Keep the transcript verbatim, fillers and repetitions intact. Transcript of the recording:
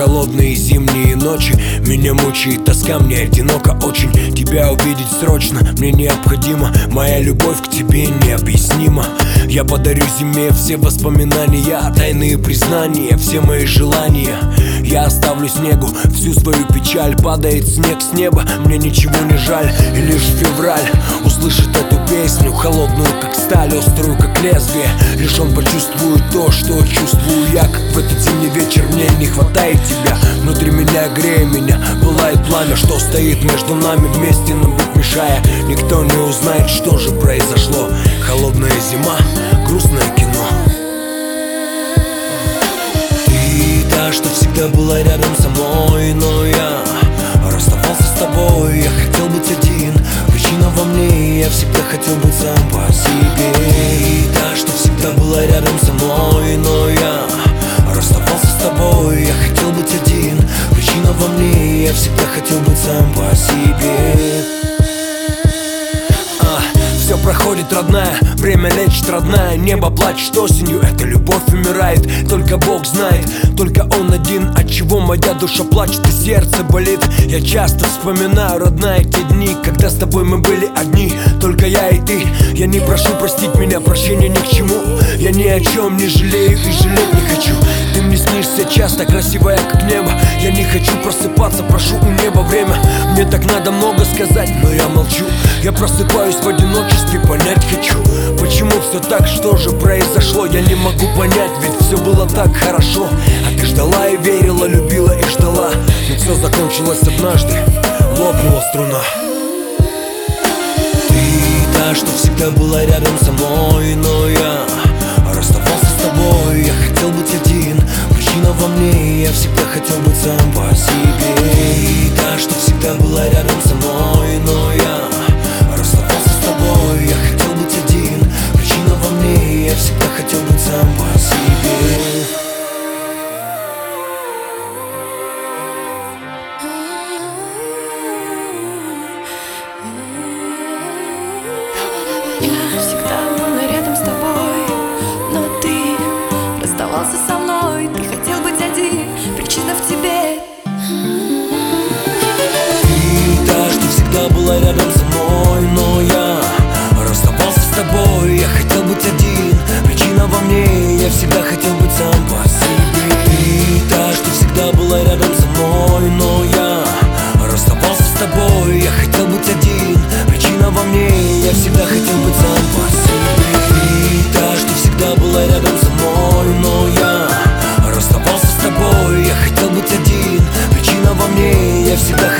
холодные зимние ночи. Меня мучает тоска, мне одиноко очень. Тебя увидеть срочно, мне необходимо. Моя любовь к тебе необъяснима. Я подарю зиме все воспоминания, тайные признания, все мои желания. Я оставлю снегу всю свою печаль. Падает снег с неба, мне ничего не жаль. И лишь февраль услышит эту песню, холодную как сталь, острую как лезвие. Лишь он почувствует то, что чувствую я. Как в этот зимний вечер мне не хватает тебя. Внутри меня, грея меня, пылает пламя, что стоит между нами, вместе нам быть мешая. Никто не узнает, что же произошло. Холодная зима, грустное кино. Ты та, что всегда была рядом со мной, но я расставался с тобой. Я хотел быть один, причина во мне. Я всегда хотел быть сам по себе. Ты та, что всегда была рядом со мной, но я расставался с тобой. Я хотел быть один, причина во мне. Я всегда хотел быть сам по себе. Все проходит, родная, время лечит, родная. Небо плачет осенью, эта любовь умирает. Только Бог знает, только Он один, от чего моя душа плачет и сердце болит. Я часто вспоминаю, родная, те дни, когда с тобой мы были одни, только я и ты. Я не прошу простить меня, прощения ни к чему. Я ни о чем не жалею и жалеть не хочу. Ты мне снишься часто, красивая как небо. Я не хочу просыпаться, прошу у неба время. Мне так надо много сказать, но я молчу. Я просыпаюсь в одиночестве, понять хочу, почему все так, что же произошло. Я не могу понять, ведь все было так хорошо. А ты ждала и верила, любила и ждала. Но все закончилось однажды, лопнула струна. Ты та, что всегда была рядом со мной, но я расставался с тобой. Я хотел быть один, причина во мне. Я всегда хотел быть сам по себе. Ты та, что всегда была рядом со мной, но я расставался с тобой. Я хотел быть один, причина во мне. Я всегда хотел быть сам по себе. Я всегда была рядом с тобой, но ты расставался со мной. Ты хотел быть один, причина в тебе. Ты та, что всегда была рядом со мной, но я расставался с тобой. Я хотел быть один, причина во мне. Я всегда хотел быть сам по себе. Ты та, что всегда была рядом со мной, но я расставался с тобой. Я хотел быть один, причина во мне. Я всегда хотел быть сам по себе. Ты та, что всегда была рядом со мной, но я расставался с тобой. Я хотел быть один, причина во мне. Я всегда